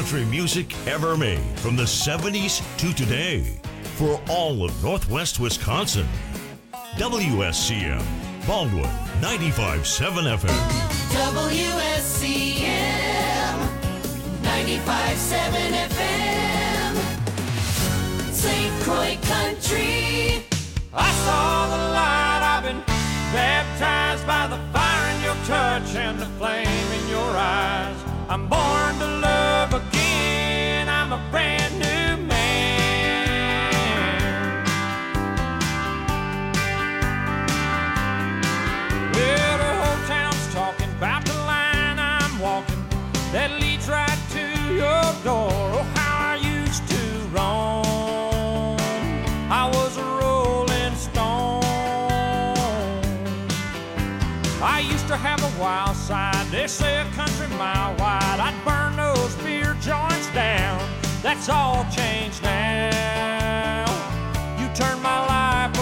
country music ever made from the 70s to today for all of Northwest Wisconsin. WSCM, Baldwin, 95.7 FM. WSCM, 95.7 FM, St. Croix Country. I saw the light, I've been baptized by the fire in your touch and the flame in your eyes. I'm born to love again, I'm a brand new man. Well, the whole town's talking about the line I'm walking that leads right to your door. Oh, how I used to roam, I was a rolling stone. I used to have a wild side, they say a country mile wide. I'd burn those beer joints down, that's all changed now. You turned my life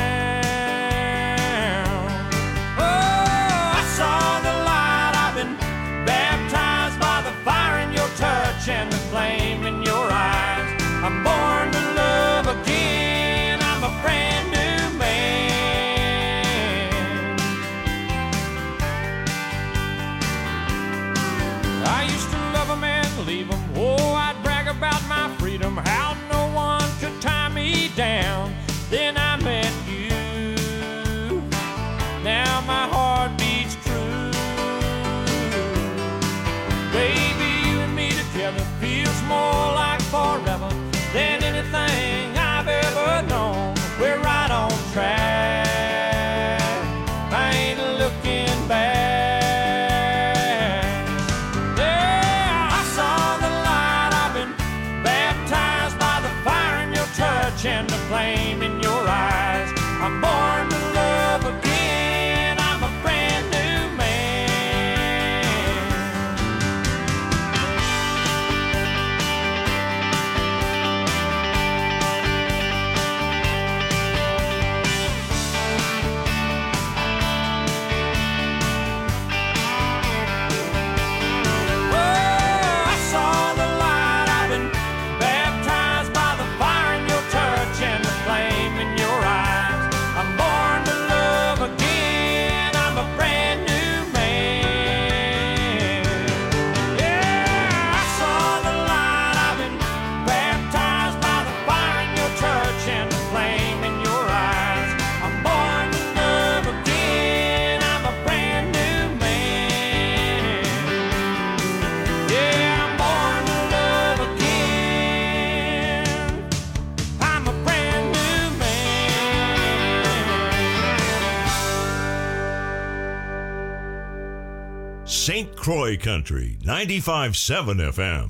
around. Oh, I saw the light, I've been baptized by the fire in your touch and the flame in your eyes. I'm born to love again, I'm a brand new man. I used to love 'em and leave 'em. Oh, I'd brag about my freedom, how no one could tie me down. Then I met you, now my heart beats true. Baby, you and me together feels more like forever than anything I've ever known. We're right on track, I ain't looking back. Yeah, I saw the light, I've been baptized by the fire in your touch and the flame in your eyes. I'm born to love again, I'm a brand new man. Oh, I saw the light, I've been baptized by the fire in your touch and the flame in your eyes. I'm born to love again, I'm a brand new man. Yeah, I saw the light, I've been baptized by the fire in your touch and the flame in your eyes. I'm born to love again, I'm a brand new man. Yeah, I'm born to love again, I'm a brand new man. St. Croix Country, 95.7 FM.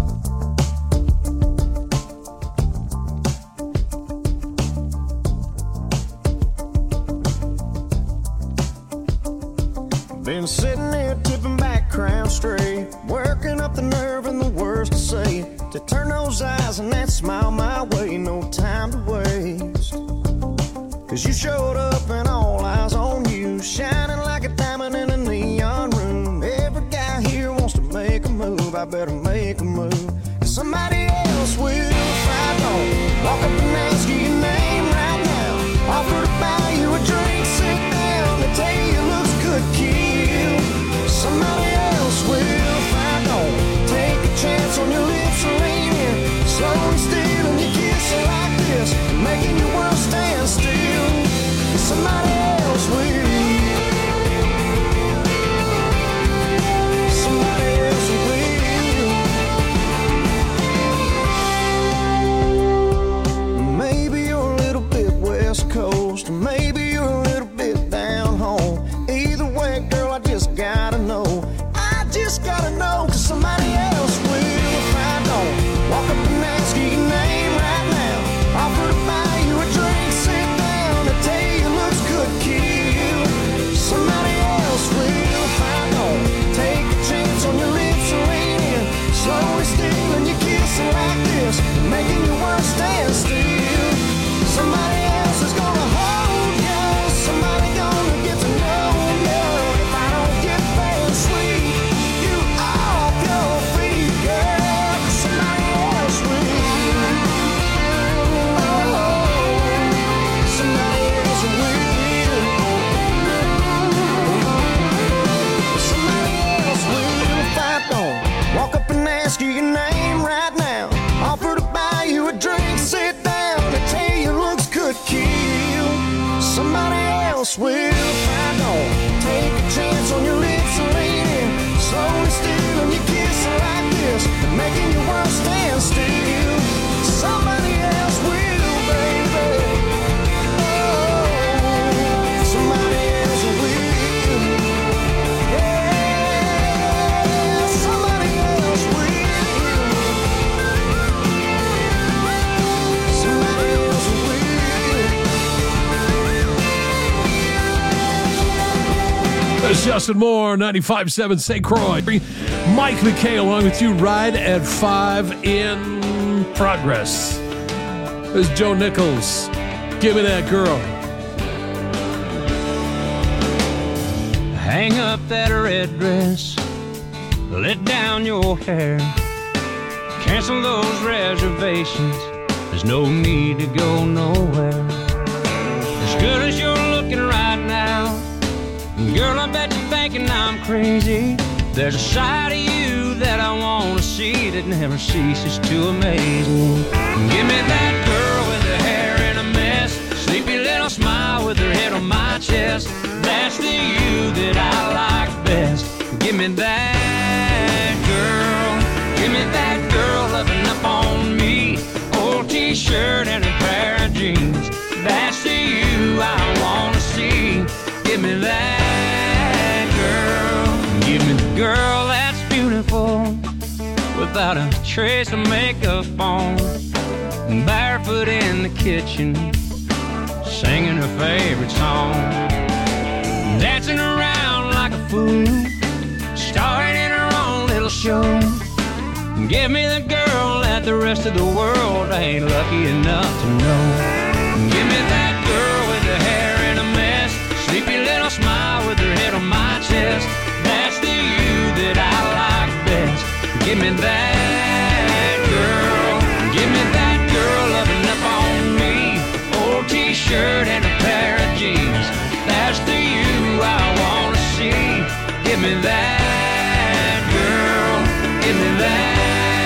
Been sitting there tipping back, crown straight, working up the nerve and the words to say, to turn those eyes and that smile my way, no time to waste. Cause you showed up and all eyes on you, shining like a diamond in a neon room. Every guy here wants to make a move, I better make a move, cause somebody else will if I don't. Walk up and ask you your name right now, offer to buy you a drink, sit down, they tell you your looks could kill. Somebody else will if I don't. Take a chance on your lips and lean in, slowly stealing your kiss like this, making your world stand still. Somebody else will. Somebody else will. Maybe you're a little bit west coast, maybe you're a little bit down home. Either way, girl, I just gotta know. I just gotta know, cause somebody else will if I don't. Walk up and ask you your name right now, offer to buy you a drink, sit down, they tell you your looks could kill. Somebody else will if I don't. Take a chance on your lips and lean in, slowly stealing your kissing like this, making your world stand still. Somebody else is gonna hold you, somebody gonna get to know you. If I don't get there and sweet you off your feet, girl, Justin Moore, 95.7 St. Croix. Mike McKay along with you. Ride at 5 in progress. There's Joe Nichols. Give me that girl. Hang up that red dress, let down your hair, cancel those reservations, there's no need to go nowhere. As good as you're looking right now, girl, I bet you're thinking I'm crazy. There's a side of you that I want to see that never ceases to amaze me. Give me that girl with her hair in a mess, sleepy little smile with her head on my chest. That's the you that I like best. Give me that girl. Give me that girl loving up on me. Old t-shirt and a pair of jeans. That's the you I want to see. Give me that girl. Give me the girl that's beautiful, without a trace of makeup on, barefoot in the kitchen, singing her favorite song, dancing around like a fool, starring in her own little show. Give me the girl that the rest of the world ain't lucky enough to know. Give me that girl with the hair in a mess, sleepy little smile with her head on my chest. That's the you that I like best. Give me that girl. Give me that girl loving up on me. Old t-shirt and a pair of jeans. That's the you I want to see. Give me that girl. Give me that girl.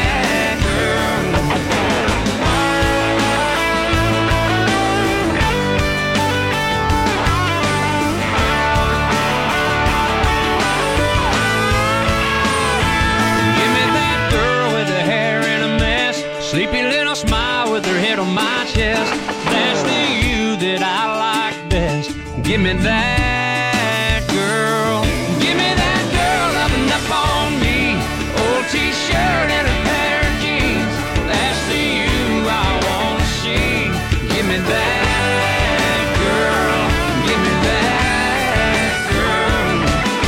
Sleepy little smile with her head on my chest. That's the you that I like best. Give me that girl. Give me that girl loving up on me. Old t-shirt and a pair of jeans. That's the you I want to see. Give me that girl. Give me that girl.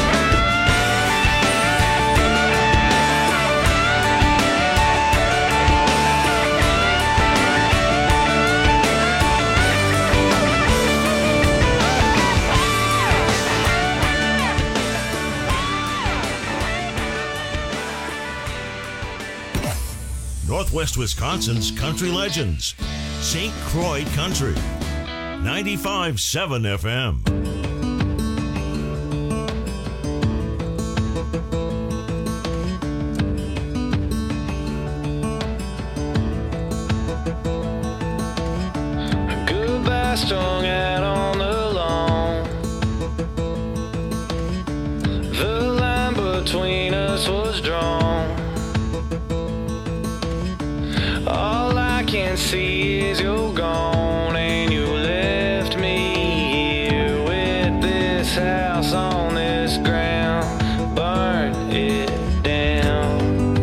Northwest Wisconsin's country legends. St. Croix Country. 95.7 FM. Goodbye strung out on the lawn. The line between us was drawn. All I can see is you're gone, and you left me here with this house on this ground. Burn it down.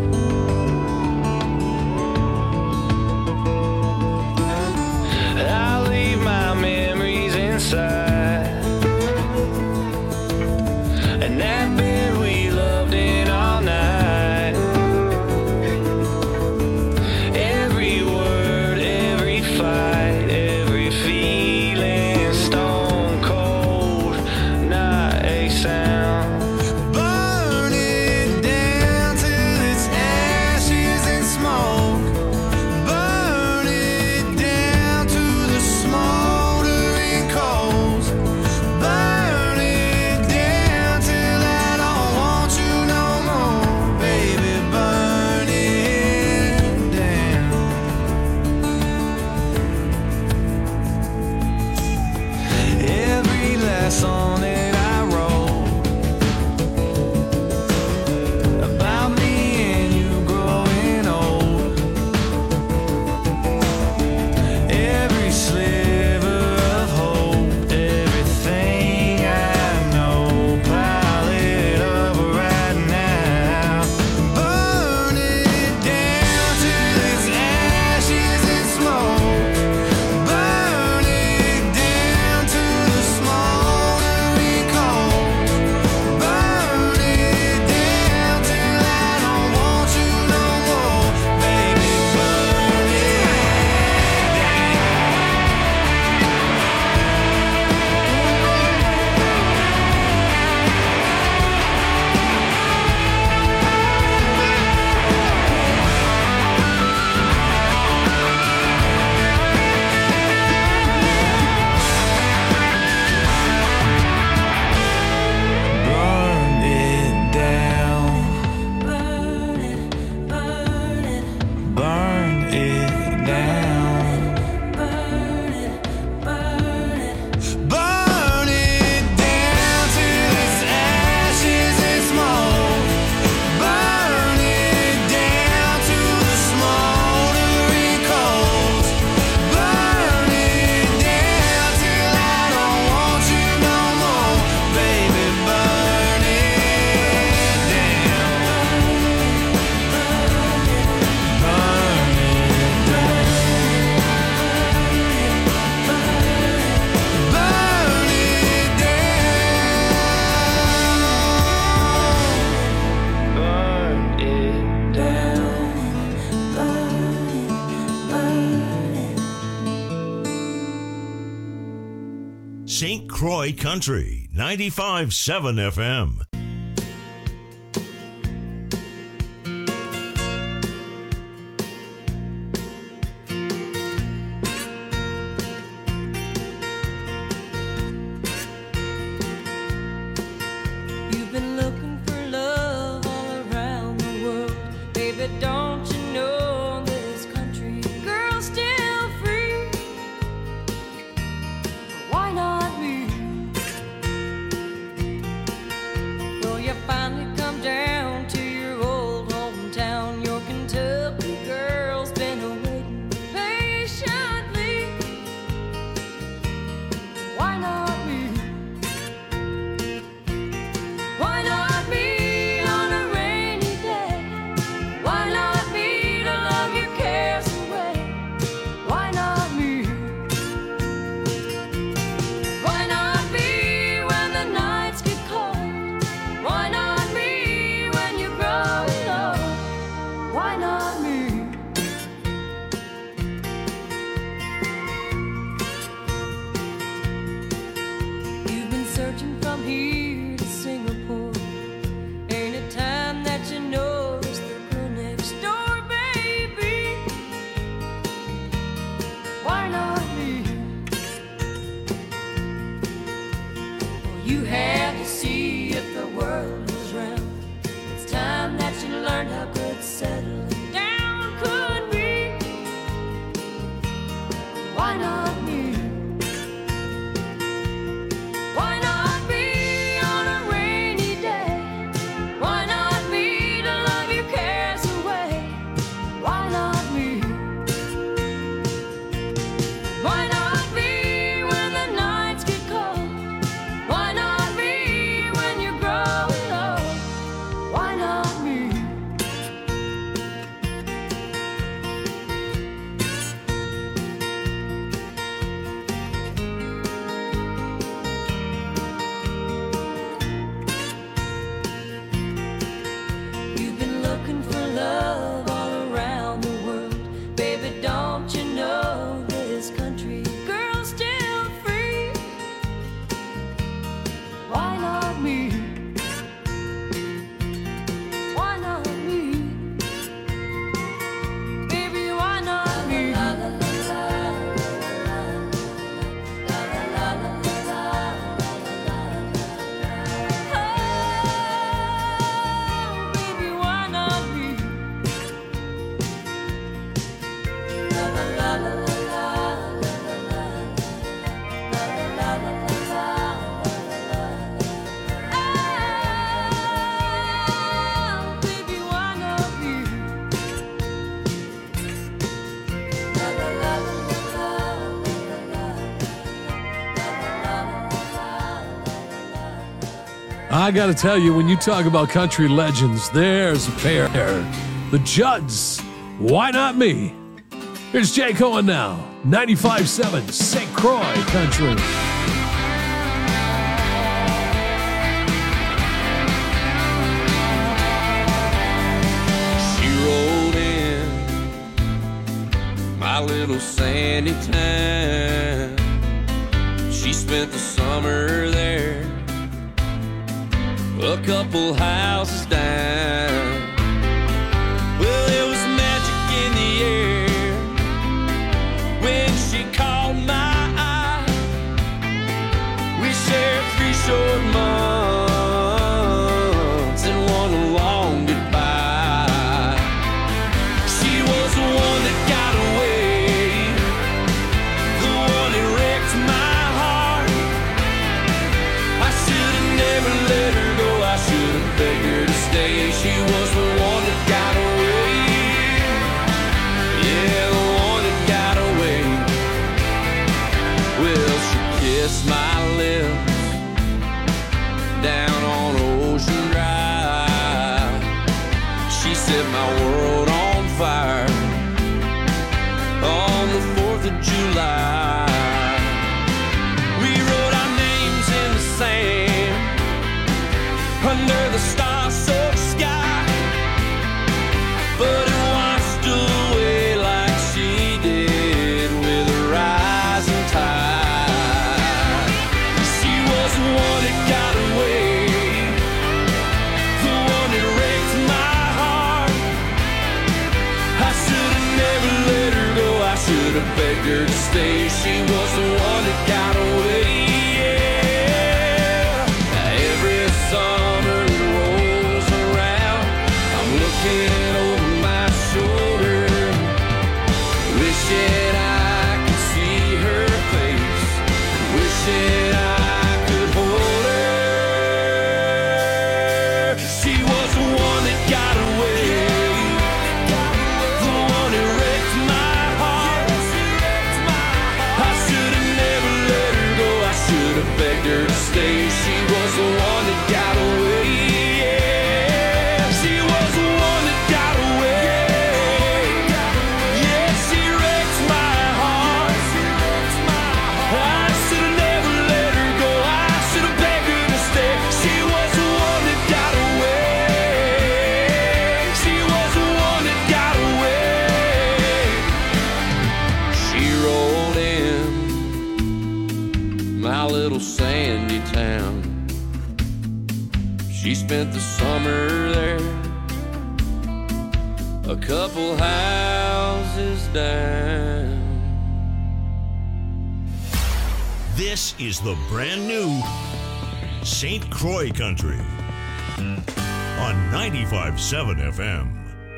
I leave my memories inside, and that bed we loved in all night. Every word, every fight. St. Croix Country, 95.7 FM. You've been looking for love all around the world. Baby, don't you know this country girl's still free? Why not me? Well, you finally come down to your old hometown. Your Kentucky girl's been awaiting patiently. Why not me? Why not me on a rainy day? Why not me to love your cares away? Why not me? Why not me when the nights get cold? Why not me when you're growing old? Why not me? You've been searching from here to Singapore. Ain't it time that you notice the girl next door, baby? Why not me? Well, you had to see if the world was round. It's time that you learned how good settling down could be. Why not me? Why not me on a rainy day? Why not me to love your cares away? Why not me? Why not me when the nights get cold? Why not me when you're growing old? Why not me? You've been looking for love all around the world. Baby, don't you know this country girl's still free? Why not me? Why not me? Baby, why not me? Oh, baby, why not me? Oh, baby, why not me? I got to tell you, when you talk about country legends, there's a pair. The Judds. Why not me? Here's Jay Cohen now. 95.7 St. Croix Country. She rolled in my little sandy town. She spent the summer there, a couple houses down. Well, there was magic in the air when she caught my eye. We shared 3 short months and one long goodbye. She was the one that got away, the one that wrecked my heart. I should have never let her go, I should have begged her to stay. She was the one that got away, yeah, the one that got away. Well, she kissed my lips down on Ocean Drive. She set my world on fire on the 4th of July. We wrote our names in the sand under the star-soaked sky, but it washed away like she did with a rising tide. begged her to stay. She was the one that got away. Yeah. Every summer that rolls around, I'm looking over my shoulder, wishing I could see her face, wishing I could hold her. She was the one that got away, the one that wrecked my heart. I should have never let her go, I should have begged her to stay. She was the one that got away. Yeah, she was the one that got away. Yeah, she wrecked my heart. I should have never let her go, I should have begged her to stay. She was the one that got away. She was the one that got away. She rolled in my little sandy town. She spent the summer there, a couple houses down. This is the brand new St. Croix Country on 95.7 FM.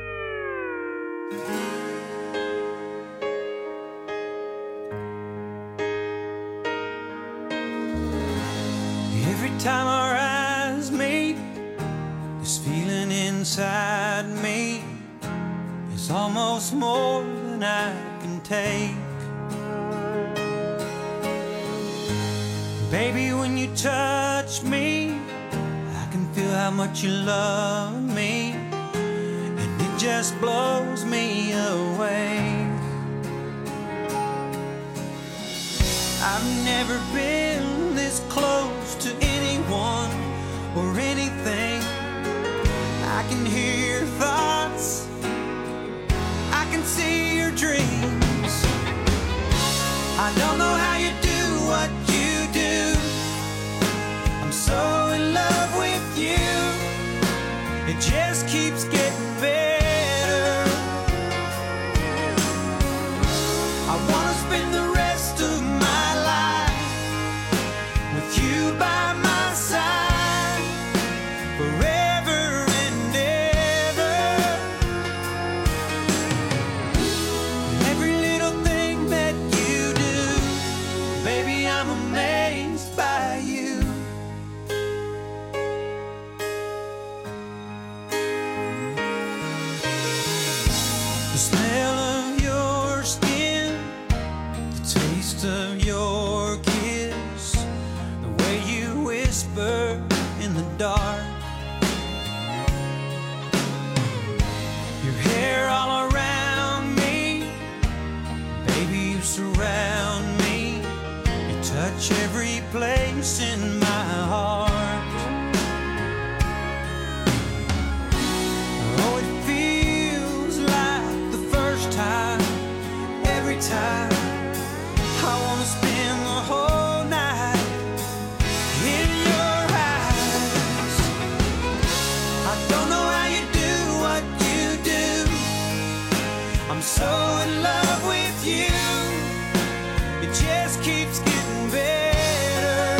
Every time our eyes meet, this feeling inside me is almost more than I can take. Baby, when you touch me, I can feel how much you love me, and it just blows me away. I've never been this close to anyone or anything. I can hear your thoughts, I can see your dreams. I don't know how you do what you do. I'm so in love with you. It just keeps getting better. I wanna spend the rest of my life with you by my side, forever and ever. Every little thing that you do, baby, I'm amazed by you. The smell of your skin, the taste of your kiss, the way you whisper in the dark, your hair all around me, baby, you surround me, you touch every place in my heart. Oh, it feels like the first time, every time. I wanna spend the whole night in your eyes. I don't know how you do what you do. I'm so in love with you. It just keeps getting better.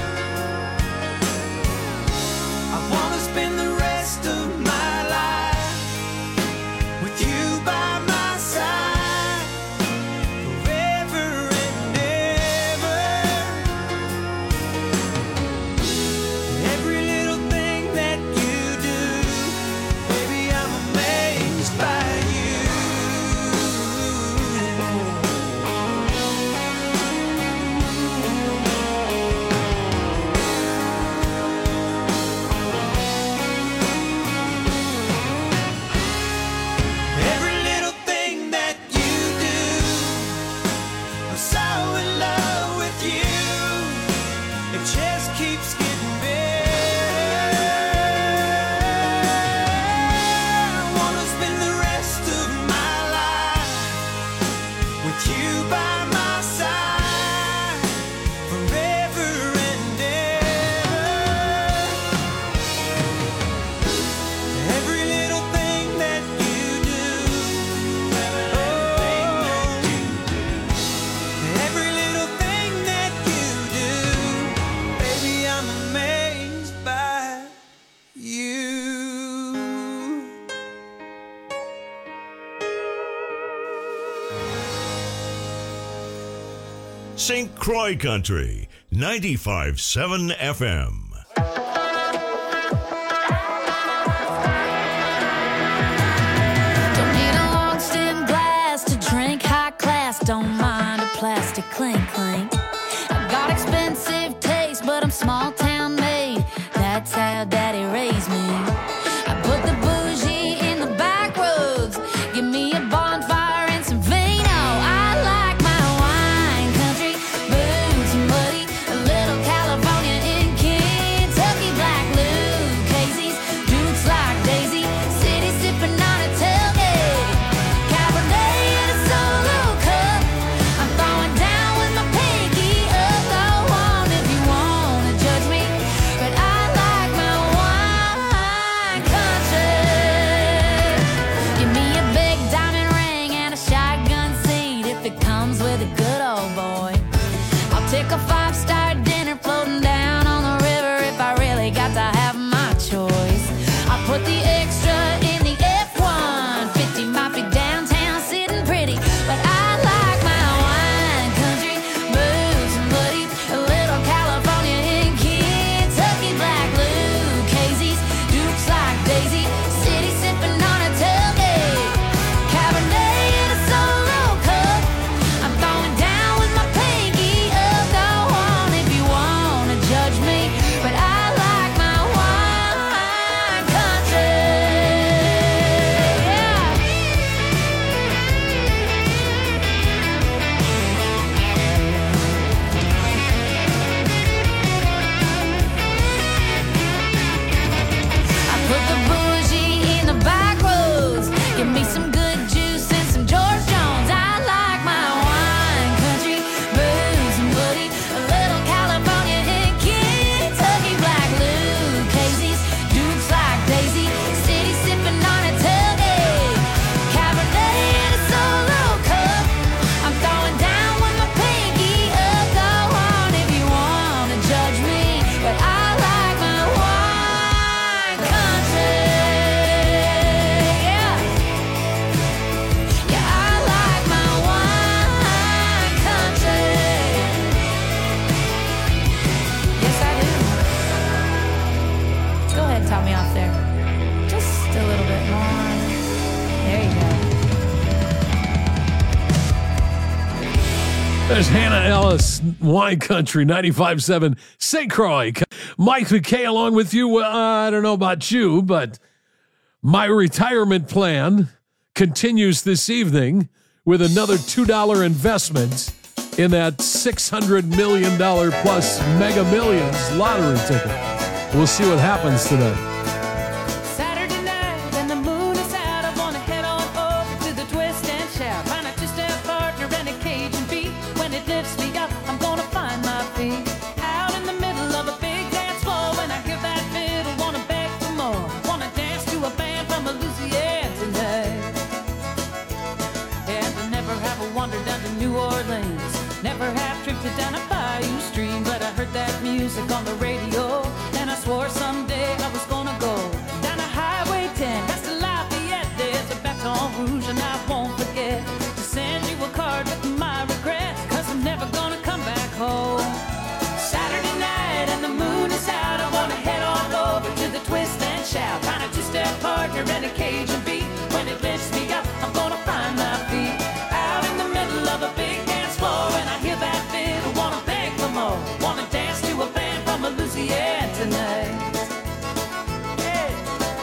I wanna spend the rest of my life with you by my side, forever and ever. Every little thing that you do, baby, I'm amazed by you. Every little thing that you do, I'm so in love with you. It just keeps getting better. I wanna spend the rest of my life with you by my side, forever and ever. Every little thing that you do, oh, St. Croix Country, 95.7 FM. Don't need a long stem glass to drink high class. Don't mind a plastic clink clink. I've got expensive taste, but I'm small town made. That's how daddy raised me. I put the bougie in the back roads. Give me a bonfire and some vino. I like my wine country, boots and muddy, a little California in Kentucky, black Lucchese's, Dukes like Daisy, city sipping on a tailgate, Cabernet in a solo cup. I'm throwing down with my pinky up. Go on if you wanna judge me, but I like my wine country. Give me a big diamond ring and a shotgun seat if it comes with a good old boy. I'll take a 5-star dinner floating down on the river if I really got to have my choice. I'll put the extra in the F-150, might be downtown sitting pretty, but I like my wine country, boots and buddy, a little California in Kentucky, black Lucchese's, Dukes like Daisy, city sipping on a tailgate, Cabernet in a solo cup. I'm throwing down with my pinky up. Go on if you wanna judge me, but I like my wine country. Yeah. I put the bougie in the back roads. Give me some good juice and some George Jones. I like my wine country, booze and buddy, a little California in Kentucky, black Lucchese's, Dukes like Daisy, city sipping on a tailgate, Cabernet in a solo cup. I'm throwing down with my pinky up. Go on if you wanna judge me, but I like my wine country. Yeah. Yeah, I like my wine country. Yes, I do. Go ahead, top me off there. Just a little bit more. There you go. There's Hannah Ellis, Wine Country, 95.7 St. Croix. Mike McKay along with you. I don't know about you, but my retirement plan continues this evening with another $2 investment in that $600 million plus Mega Millions lottery ticket. We'll see what happens tonight. Saturday night and the moon is out. I wanna head on over to the twist and shout. Find a two-step partner and a Cajun beat. When it lifts me up, I'm gonna find my feet. Out in the middle of a big dance floor. When I hear that fiddle, wanna beg for more. Wanna dance to a band from Louisiana tonight. And I never have wandered down to New Orleans. Never have drifted down a bayou stream. But I heard that music on the radio, and I swore someday I was gonna go down a Highway 10 past the Lafayette. There's a Baton Rouge, and I won't forget to send you a card with my regrets, 'cause I'm never gonna come back home. Saturday night and the moon is out. I wanna head on over to the twist and shout. Find a two-step partner and a Cajun beat. When it lifts me up, I'm gonna find my feet. Out in the middle of a big dance floor, and I hear that fiddle, wanna beg for more. Wanna dance to a band from Louisiana tonight. Yeah.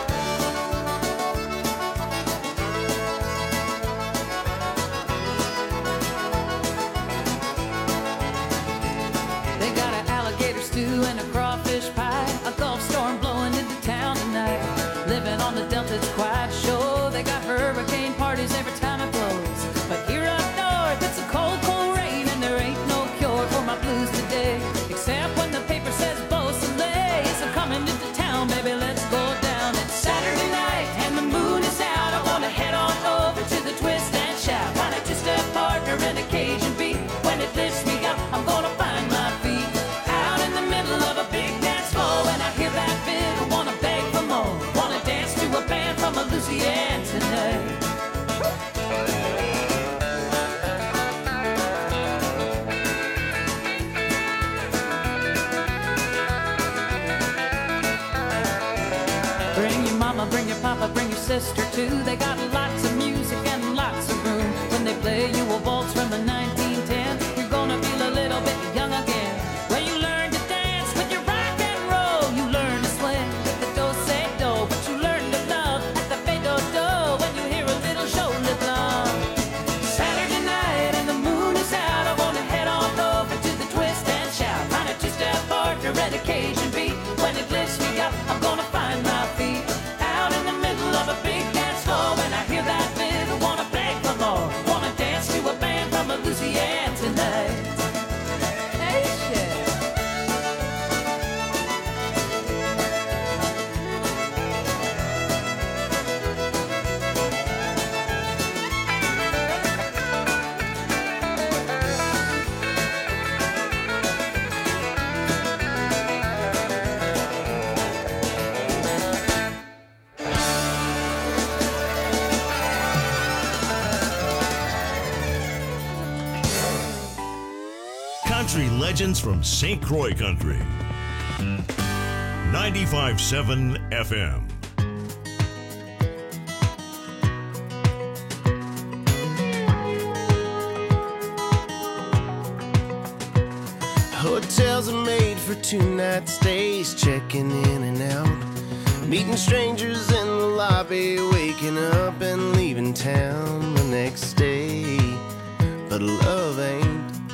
They got an alligator stew and a crawfish pie. A Gulf storm blowing into town tonight. Living on the Delta, it's quite sure. They got hurricane parties every time it blows. But here up north, it's a cold, cold rain, and there ain't no cure for my blues today. Except when the paper says Beau Soleil. So coming into town, baby, let's go down. It's Saturday night and the moon is out. I wanna head on over to the twist and shout. Find a two-step partner and a Cajun beat. When it lifts me up, I'm gonna find my feet. Out in the middle of a big mama, bring your papa, bring your sister too. They got lots of music and lots of room. When they play you a waltz from the 1910, you're gonna feel a little bit young again. Well, you learn to dance with your rock and roll. You learn to swing with the do-say-do. But you learn to love at the fade-do-do when you hear a little shoulder blum. Saturday night and the moon is out. I wanna head on over to the twist and shout. Find a two-step partner at occasion beat. When it lifts me up, I'm gonna find my feet out in the middle of a big dance floor. When I hear that fiddle, wanna beg for more. Wanna dance to a band from Louisiana tonight. Hey, shit. Country legends from St. Croix Country. 95.7 FM. Hotels are made for 2-night stays, checking in and out, meeting strangers in the lobby, waking up and leaving town the next day. But love ain't.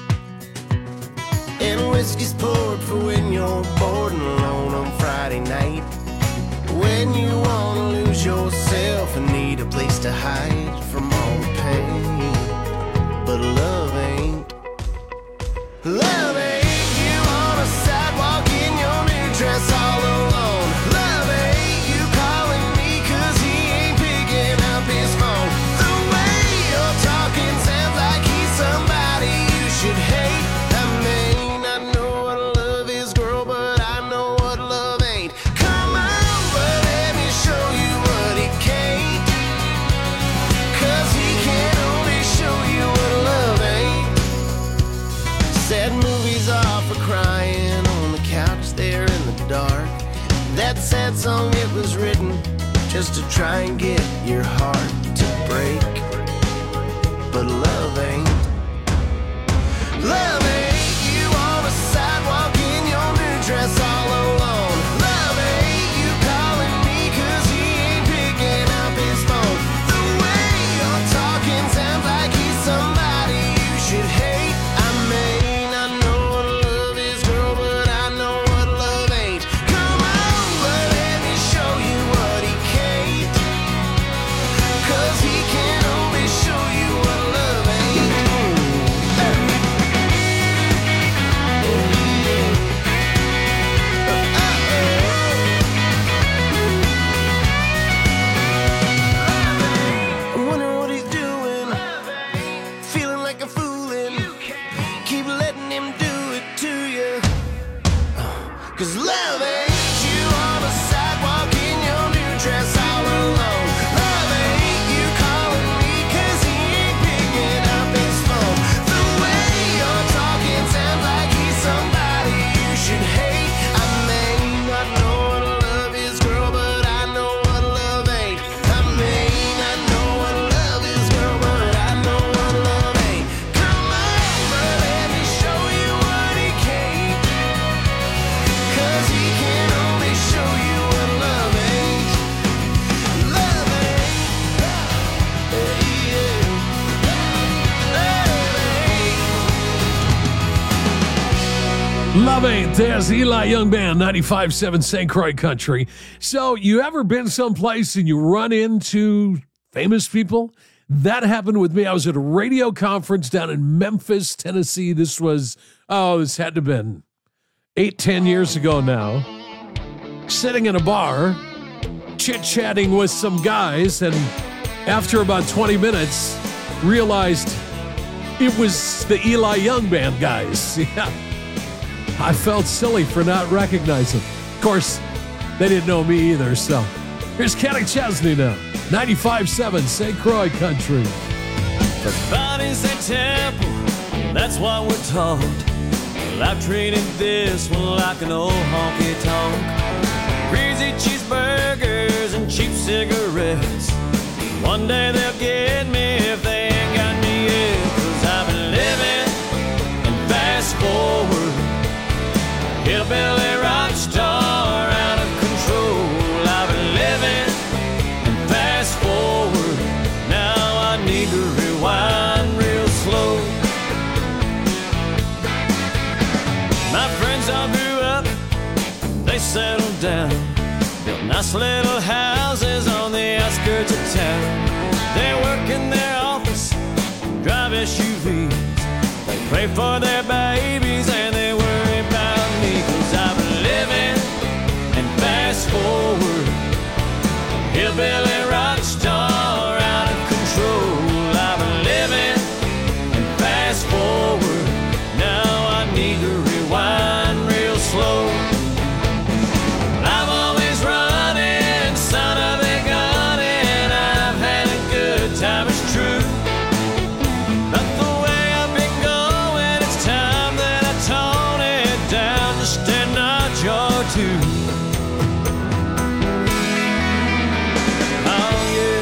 And whiskey's poured for when you're bored and alone on Friday night, when you wanna lose yourself and need a place to hide from all the pain. But love ain't. Love ain't you on a sidewalk in your new dress all alone. Love ain't you calling me 'cause he ain't picking up his phone. The way you're talking sounds like he's somebody you should hate. I mean, I know what love is, girl, but I know what love ain't. Come on, but let me show you what he can't. 'Cause he can only show you what love ain't. Sad movies are for crying on the couch there in the dark. That sad song, it was written just to try and get your heart to break. But love ain't. Love ain't you on a sidewalk in your new dress all alone. Love ain't you calling me 'cause he ain't picking up his phone. The way you're talking sounds like he's somebody you should hate. I mean, I know what love is, girl, but I know what love ain't. Come on, but let me show you what he can't. 'Cause he can only show you what love ain't. I'm wondering what he's doing, feeling like a foolin'. Keep letting him do it to you. 'Cause love ain't you on a sidewalk in your new dress all alone. Love ain't you calling me 'cause he ain't picking up his phone. The way you're talking sounds like he's somebody you should hate. I mean, I know what love is, girl, but I know what love ain't. I mean, I know what love is, girl, but I know what love ain't. Come on, but let me show you what he can't. 'Cause he can only show you what love ain't. Love ain't. Yeah. Love Ain't. There's Eli Young Band, 95.7 St. Croix Country. So, you ever been someplace and you run into famous people? That happened with me. I was at a radio conference down in Memphis, Tennessee. This was, this had to have been 8-10 years ago now. Sitting in a bar, chit-chatting with some guys, and after about 20 minutes, realized it was the Eli Young Band guys. Yeah. I felt silly for not recognizing. Of course, they didn't know me either, so. Here's Kenny Chesney now. 95.7 St. Croix Country. The body's a temple, that's what we're taught. Well, I've traded this one like an old honky tonk. greasy cheeseburgers and cheap cigarettes. One day they'll get me if they ain't got me yet. 'Cause I've been living and fast forward, hillbilly rock star out of control. I've been living and fast forward, now I need to rewind real slow. My friends all grew up, they settled down, built nice little houses on the outskirts of town. They work in their office, drive SUVs, they pray for their babies and they worry about me. 'Cause I've been living and fast forward, hillbilly rock star out of control. I've been living and fast forward, now I need to rewind real slow. I'm always running, son of a gun, and I've had a good time, it's true. But the way I've been going, it's time that I tone it down just a notch or two. Oh yeah.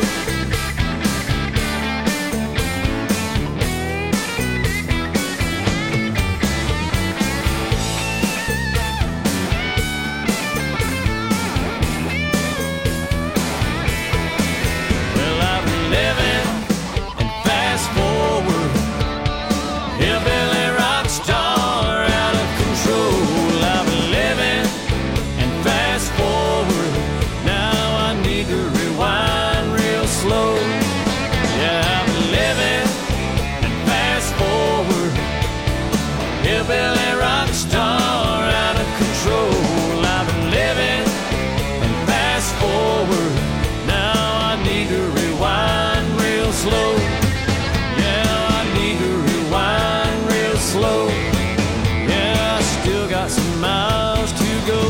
Well, I've been living and fast forward, hillbilly rock star out of control. I've been living and fast forward, now I need to rewind real slow. Yeah, I've been living and fast forward, hillbilly rock star out of control. I've been living and fast forward, now I need to rewind real slow. Yeah, I need to rewind real slow. Yeah, I still got some miles to go.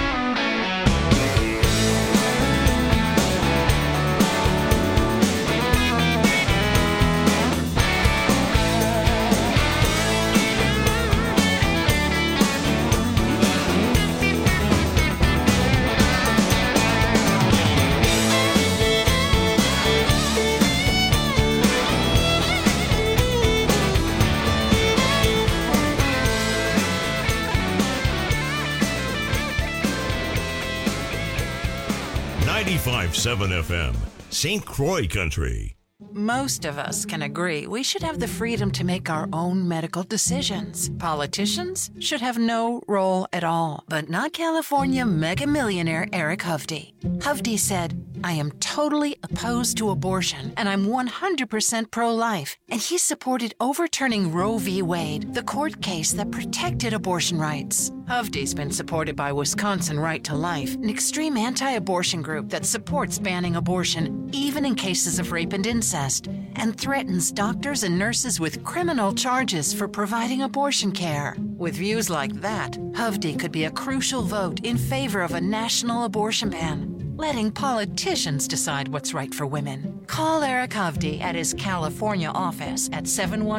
.7 FM, St. Croix Country. Most of us can agree we should have the freedom to make our own medical decisions. Politicians should have no role at all, but not California mega millionaire Eric Hovde. Hovde said, "I am totally opposed to abortion and I'm 100% pro-life." And he supported overturning Roe v. Wade, the court case that protected abortion rights. Hovde's been supported by Wisconsin Right to Life, an extreme anti-abortion group that supports banning abortion even in cases of rape and incest, and threatens doctors and nurses with criminal charges for providing abortion care. With views like that, Hovde could be a crucial vote in favor of a national abortion ban, letting politicians decide what's right for women. Call Eric Hovde at his California office at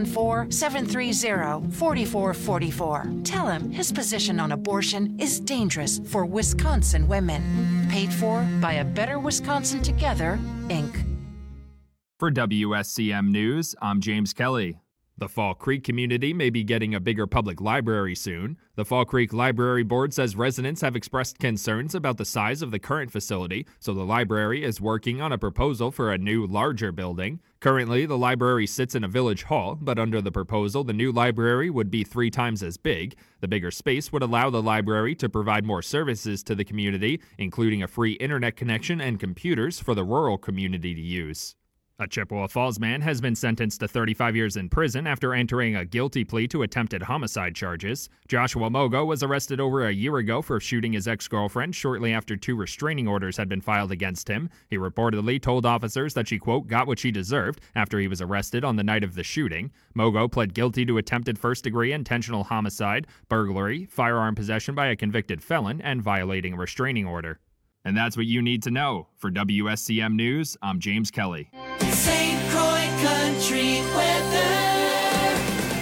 714-730-4444. Tell him his position on abortion is dangerous for Wisconsin women. Paid for by A Better Wisconsin Together, Inc. For WSCM News, I'm James Kelly. The Fall Creek community may be getting a bigger public library soon. The Fall Creek Library Board says residents have expressed concerns about the size of the current facility, so the library is working on a proposal for a new, larger building. Currently, the library sits in a village hall, but under the proposal, the new library would be 3 times as big. The bigger space would allow the library to provide more services to the community, including a free internet connection and computers for the rural community to use. A Chippewa Falls man has been sentenced to 35 years in prison after entering a guilty plea to attempted homicide charges. Joshua Mogo was arrested over a year ago for shooting his ex-girlfriend shortly after 2 restraining orders had been filed against him. He reportedly told officers that she, quote, got what she deserved after he was arrested on the night of the shooting. Mogo pled guilty to attempted first-degree intentional homicide, burglary, firearm possession by a convicted felon, and violating a restraining order. And that's what you need to know. For WSCM News, I'm James Kelly. St. Croix Country weather.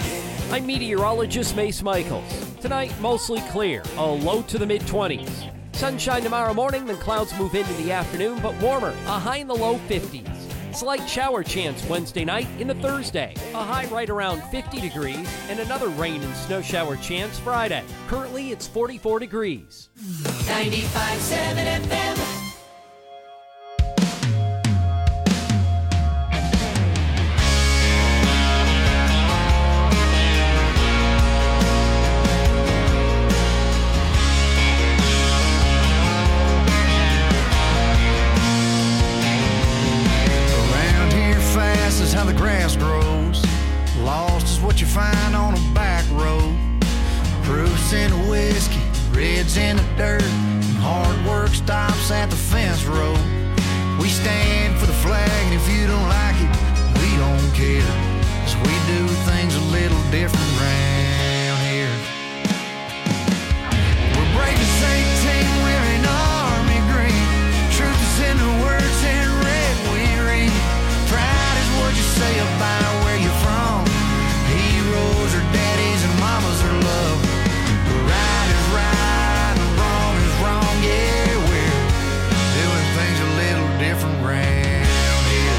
I'm meteorologist Mace Michaels. Tonight, mostly clear, a low to the mid-20s. Sunshine tomorrow morning, then clouds move into the afternoon, but warmer, a high in the low 50s. Slight shower chance Wednesday night into Thursday, a high right around 50 degrees, and another rain and snow shower chance Friday. Currently, it's 44 degrees. 95.7 FM. How the grass grows. Lost is what you find on a back road. Proofs in the whiskey, reds in the dirt, and hard work stops at the fence road. We stand for the flag, and if you don't like it, we don't care, 'cause we do things a little different round here. We're brave as 18, wearing army green. Truth is in the words in red we read. Pride is what you say about where you're from. Heroes are daddies and mamas are love. Right is right and wrong is wrong. Yeah, we're doing things a little different round here.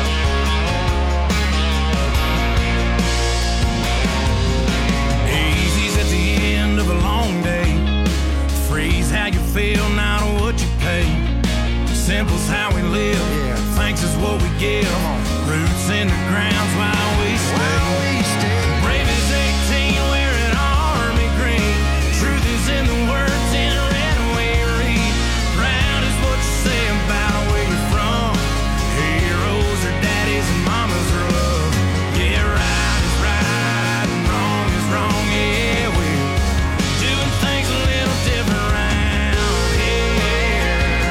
Easy's at the end of a long day. Freeze how you feel, not what you pay. Simple's how we live. Yeah. Thanks is what we give. Roots in the ground's why we stay. Brave as 18, wearing army green. Truth is in the words in red we read. Proud is what you say about where you're from. Heroes are daddies and mamas are love. Yeah, right is right and wrong is wrong. Yeah, we're doing things a little different round here.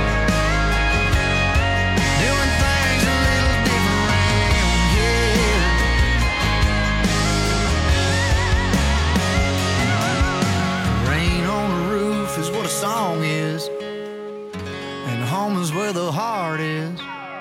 Doing things a little different round here. Rain on the roof is what a song is, and home is where the heart is.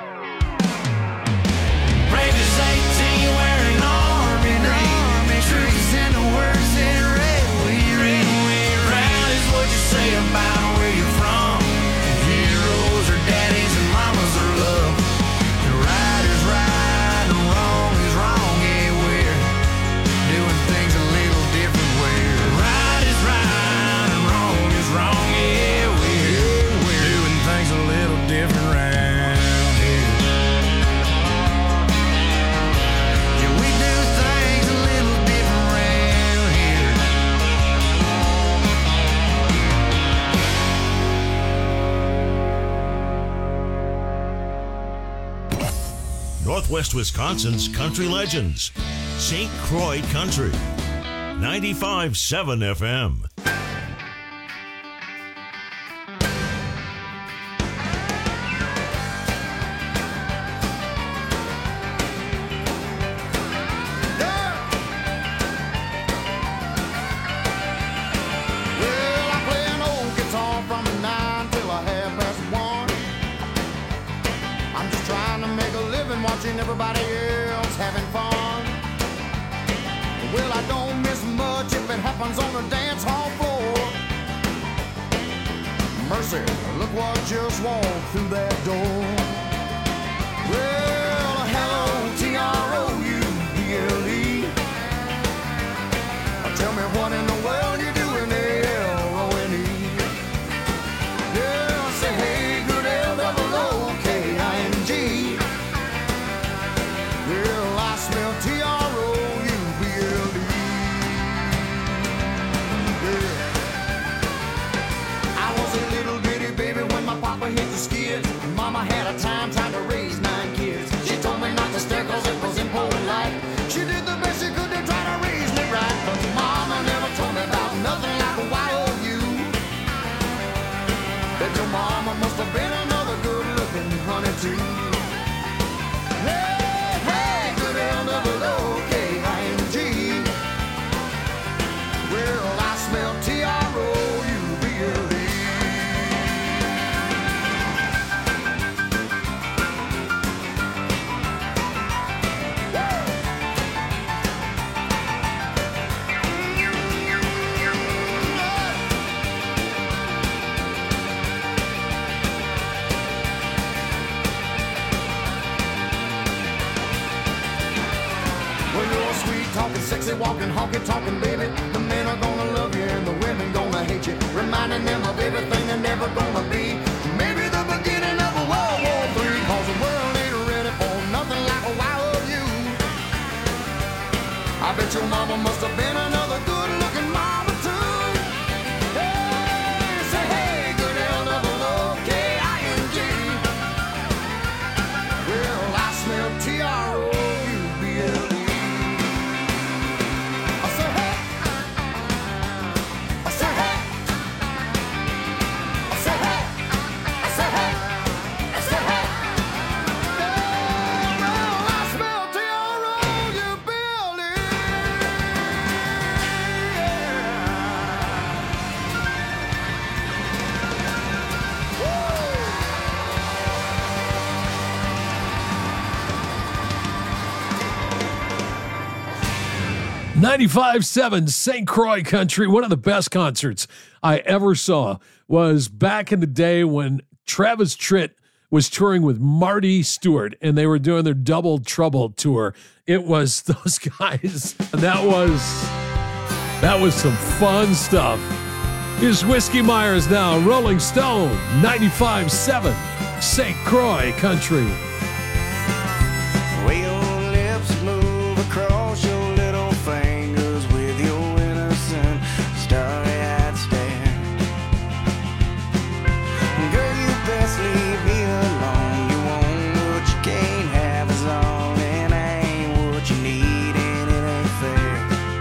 Brave as 18, wearing army green. Truth is in the words in red we read. Proud is what you say about where you're from. Heroes are daddies and mamas are love. And right is right and wrong is wrong. Yeah, we're doing things a little different way. Right is right and wrong is wrong. Yeah, we're doing things a little different round here. Yeah, we do things a little different round here. Northwest Wisconsin's country legends. St. Croix Country. 95.7 FM. Well, I play an old guitar from 9 till a 1:30. I'm just trying to make a living watching everybody else having fun. Well, I don't miss much if it happens on the dance hall floor. Mercy, look what just walked through that door. Well, hello, TROUBLE. Tell me what in the world you doing, LONE. Yeah, I say, hey, good LOOKING. Yeah, I smell TROUBLE. Yeah. I was a little bitty baby when my papa hit the skids. Mama had a walking, honky talking, baby. The men are gonna love you and the women gonna hate you, reminding them of everything they're never gonna be. Maybe the beginning of a World War III, 'cause the world ain't ready for nothing like a wild you. I bet your mama must have been another good-looking mama too. Hey, say hey, good L-double-O-K-I-N-G. Well, I smell T-R-O-U-B-L-E. I say hey. I say hey. I say hey. I say hey. I say hey. Well, I smell T-R-O-U-B-L-E. Yeah. 95.7 St. Croix Country. One of the best concerts I ever saw was back in the day when Travis Tritt was touring with Marty Stewart, and they were doing their Double Trouble tour. It was those guys. That was some fun stuff. Here's Whiskey Myers now. Rolling Stone, 95.7 St. Croix Country. Way your lips move across your little fingers with your innocent, starry-eyed stare. Girl, you best leave me alone. You want what you can't have is all, and I ain't what you need, and it ain't fair.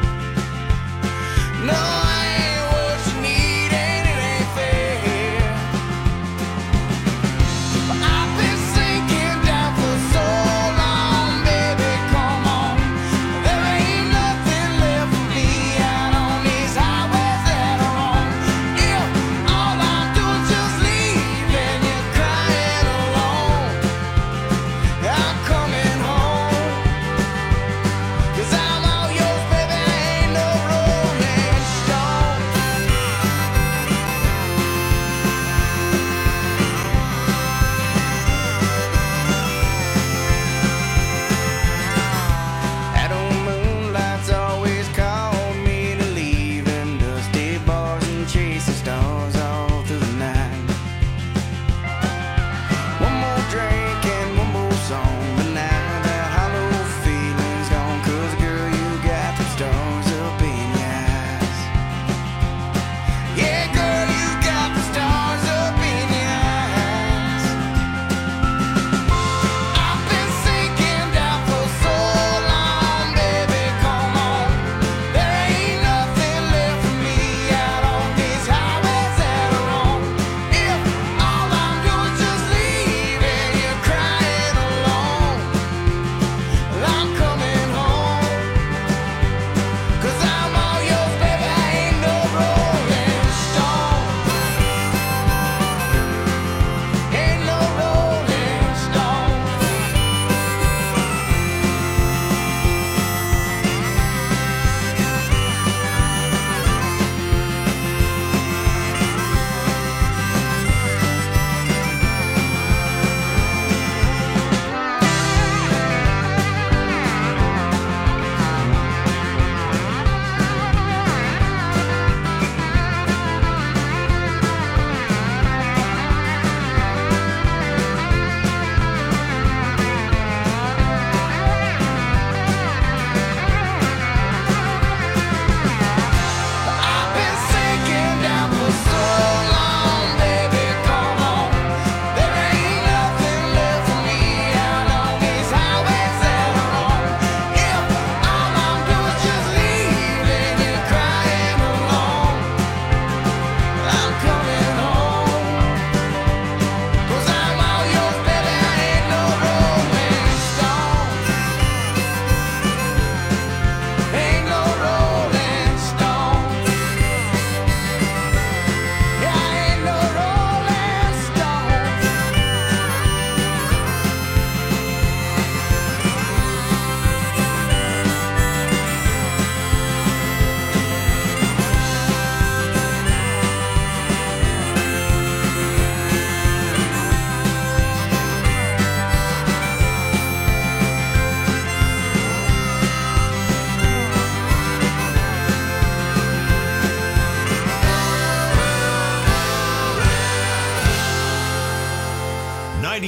No, I ain't what you need, and it ain't fair. I've been sinking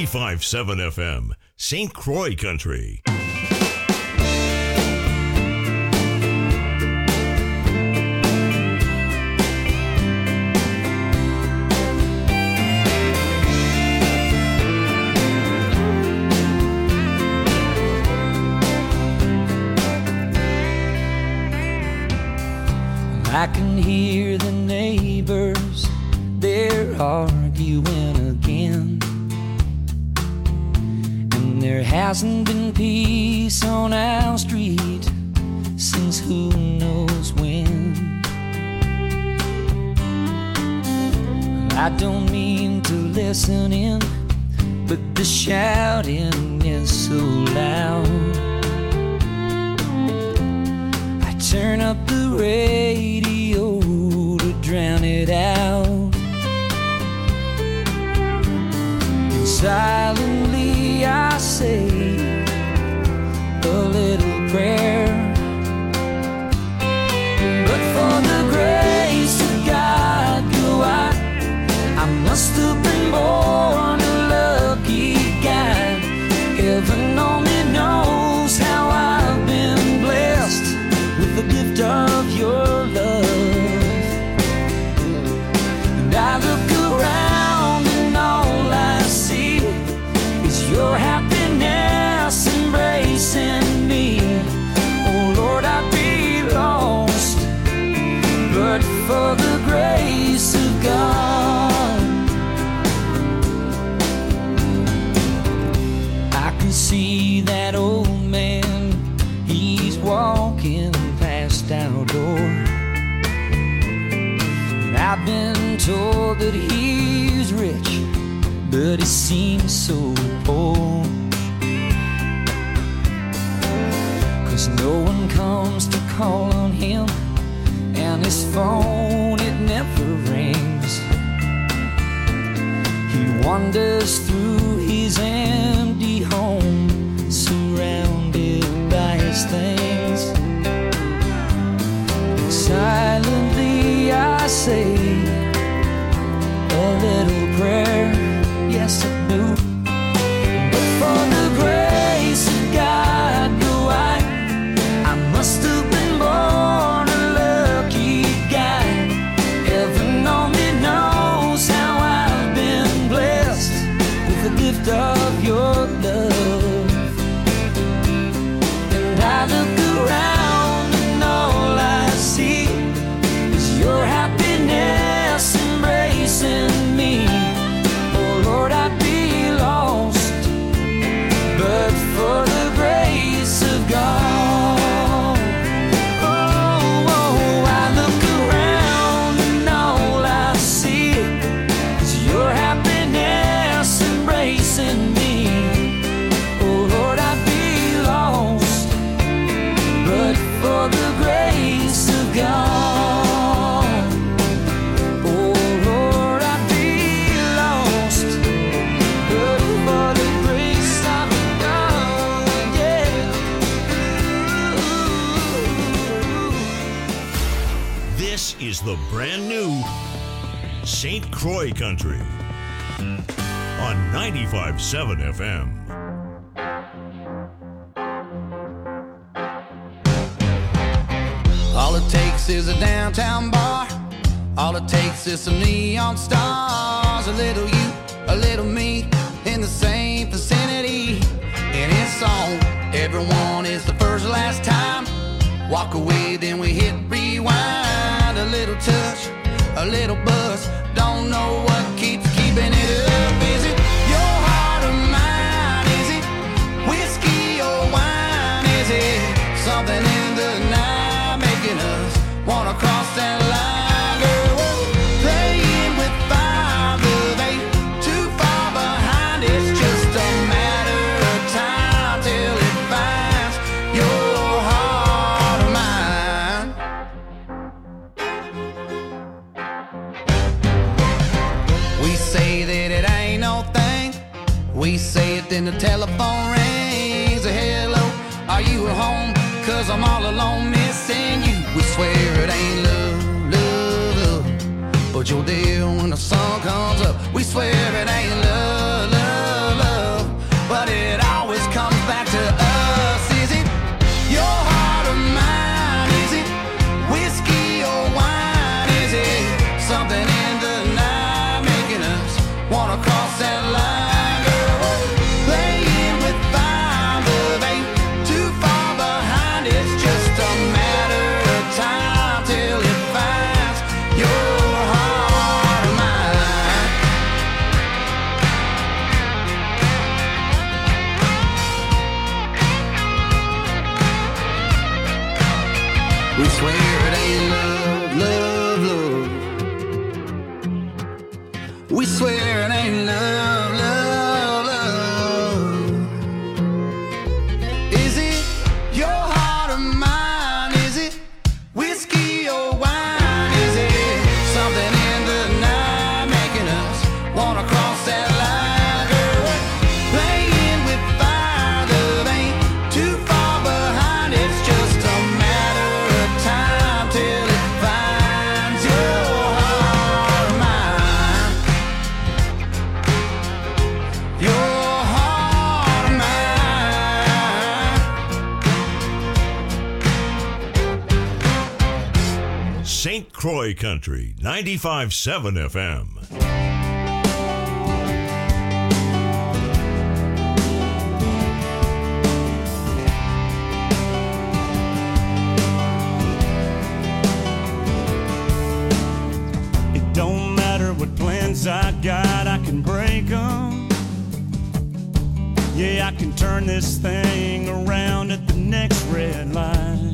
95.7 FM, St. Croix Country. I can hear the neighbors, they're arguing again. And there hasn't been peace on our street since who knows when. I don't mean to listen in, but the shouting is so loud. I turn up the radio to drown it out. And silently I say a little prayer. But for the grace of God, go I must have been born a lucky guy. Heaven only knows how I've been blessed with the gift of your love. And I look around and all I see is your happiness embracing me. Oh Lord, I'd be lost but for the grace of God. I can see that old man, he's walking past our door. I've been told that he's rich, but he seems so poor. 'Cause no one comes to call on him, and his phone, it never rings. He wanders through his empty home, surrounded by his things. And silently I say a little prayer, yes I do. But for the grace of God, go I must have been born a lucky guy. Heaven only knows how I've been blessed with the gift of your love. And I look around and all I see is your happiness embracing me. Oh Lord, I'd be lost but for the grace of God. Oh, I look around and all I see is your happiness embracing me. Oh Lord, I'd be lost but for the grace of God. Oh Lord, I'd be lost but for the grace of God. Yeah. This is the brand new St. Croix Country on 95.7 FM. All it takes is a downtown bar. All it takes is some neon stars. A little you, a little me, in the same vicinity. And it's on. Everyone is the first last time. Walk away, then we hit rewind. A little touch, a little buzz. Don't know what keeps keeping it up. Is it your heart or mine? Is it whiskey or wine? Is it something in the night making us wanna cross that line? Girl, we're playing with fire, love ain't too far behind. It's just a matter of time till it finds your heart or mine. We say that it ain't no thing. We say it, then the telephone rings. Hello, are you at home? 'Cause I'm all alone missing you. We swear it ain't love, love, love, but you're there when the sun comes up. We swear it ain't love, love, love, swear it ain't love, love, love. We swear it ain't love, love, love. Is it your heart or mine? Is it whiskey or wine? Is it something in the night making us wanna cross that line? Girl, we're playing with fire. Love ain't too far behind. It's just a matter of time till it finds your heart or mine. Your heart or mine. St. Croix Country, 95.7 FM. It don't matter what plans I got, I can break them. Yeah, I can turn this thing around at the next red light.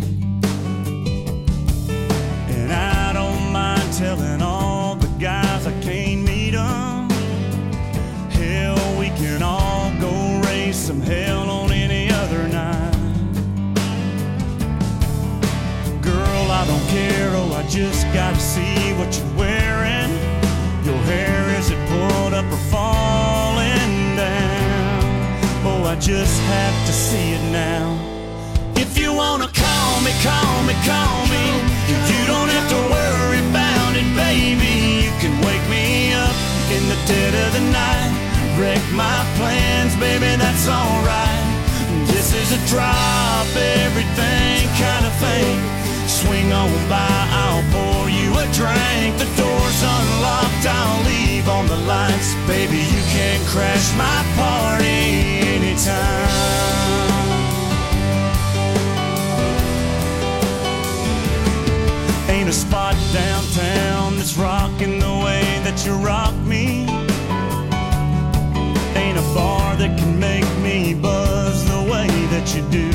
And I don't mind telling all the guys I can't meet them. Hell, we can all go raise some hell on any other night. Girl, I don't care, oh, I just gotta see what you're wearing. Your hair, is it pulled up or falling down? Oh, I just have to see it now. If you wanna call me, call me, call me. You don't have to worry about it, baby. You can wake me up in the dead of the night. Wreck my plans, baby, that's alright. This is a drop everything kind of thing. Swing on by, I'll pour you a drink. The door's unlocked, I'll leave on the lights. Baby, you can crash my party anytime. Ain't a spot downtown that's rocking the way that you rock me. Ain't a bar that can make me buzz the way that you do.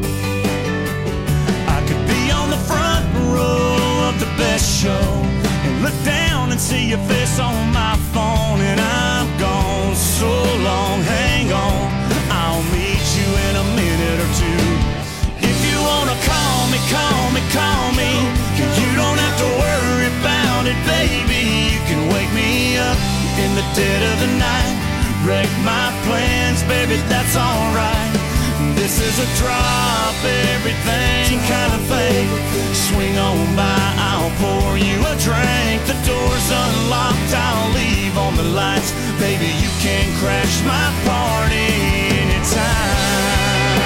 I could be on the front row of the best show and look down and see your face on my phone. And I'm gone so long, hang on, I'll meet you in a minute or two. If you wanna call me, call me, call me. You don't have to worry about it, baby. You can wake me up in the dead of the night. Wreck my plans, baby, that's alright. This is a drop everything kind of thing. Swing on by, I'll pour you a drink. The door's unlocked, I'll leave on the lights. Baby, you can crash my party anytime.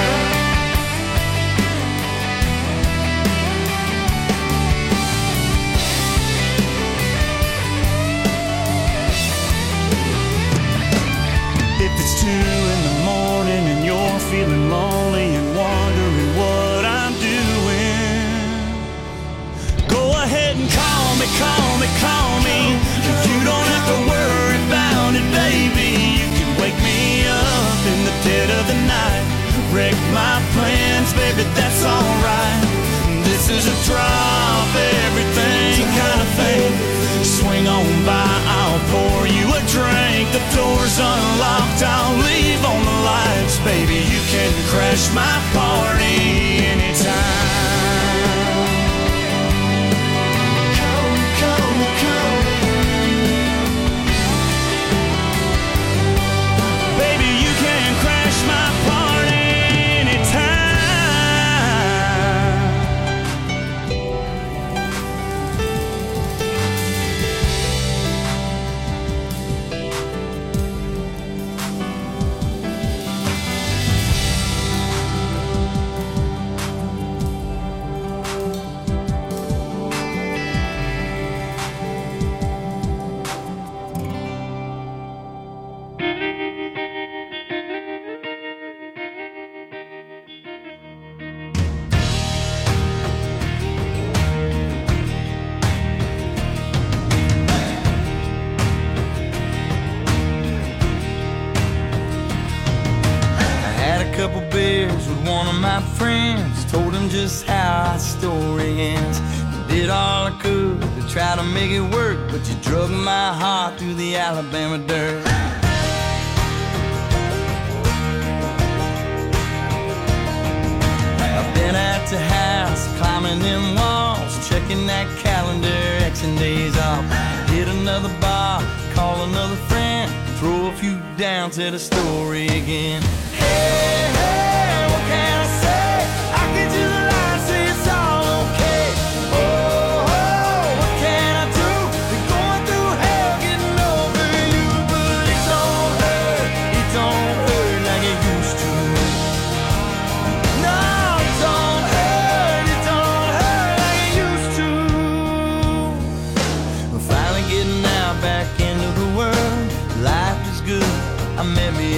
If it's 2 in the morning and you're feeling lonely and wondering what I'm doing, go ahead and call me, call me, call me. You don't have to worry about it, baby. You can wake me up in the dead of the night. Wreck my plans, baby, that's alright. This is a drop everything kind of thing. Swing on by, I'll pour you a drink. The door's unlocked, I'll leave on the lights. Baby, you can crash my party anytime. Come, come, come. Baby, you can crash my party anytime. couple beers with one of my friends. Told him just how our story ends. Did all I could to try to make it work, but you drug my heart through the Alabama dirt. I've been at the house, climbing them walls, checking that calendar, Xing days off. Hit another bar, call another friend, throw a few down, tell the story again. Hey, hey, what can I say? I get to the line, say it's all okay. Oh, oh, what can I do? Been going through hell, getting over you, but it don't hurt like it used to. No, it don't hurt like it used to. We're finally getting out back into the world. Life is good. I met me